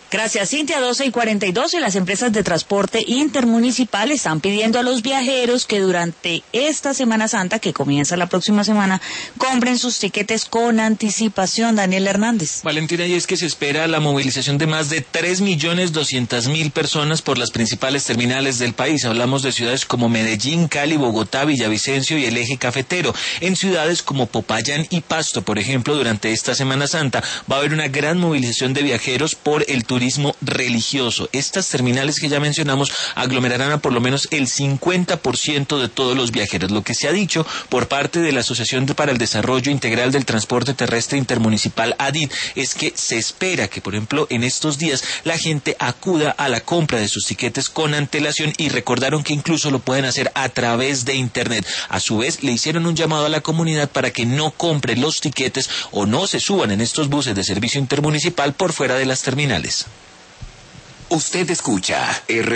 Gracias, Cintia. 12:42, y las empresas de transporte intermunicipal están pidiendo a los viajeros que durante esta Semana Santa, que comienza la próxima semana, compren sus tiquetes con anticipación. Daniel Hernández. Valentina, y es que se espera la movilización de más de 3.200.000 personas por las principales terminales del país. Hablamos de ciudades como Medellín, Cali, Bogotá, Villavicencio y el Eje Cafetero. En ciudades como Popayán y Pasto, por ejemplo, durante esta Semana Santa va a haber una gran movilización de viajeros por el turismo religioso. Estas terminales que ya mencionamos aglomerarán a por lo menos el 50% de todos los viajeros. Lo que se ha dicho por parte de la Asociación para el Desarrollo Integral del Transporte Terrestre Intermunicipal, ADIT, es que se espera que, por ejemplo, en estos días la gente acuda a la compra de sus tiquetes con antelación, y recordaron que incluso lo pueden hacer a través de Internet. A su vez, le hicieron un llamado a la comunidad para que no compre los tiquetes o no se suban en estos buses de servicio intermunicipal por fuera de las terminales. Usted escucha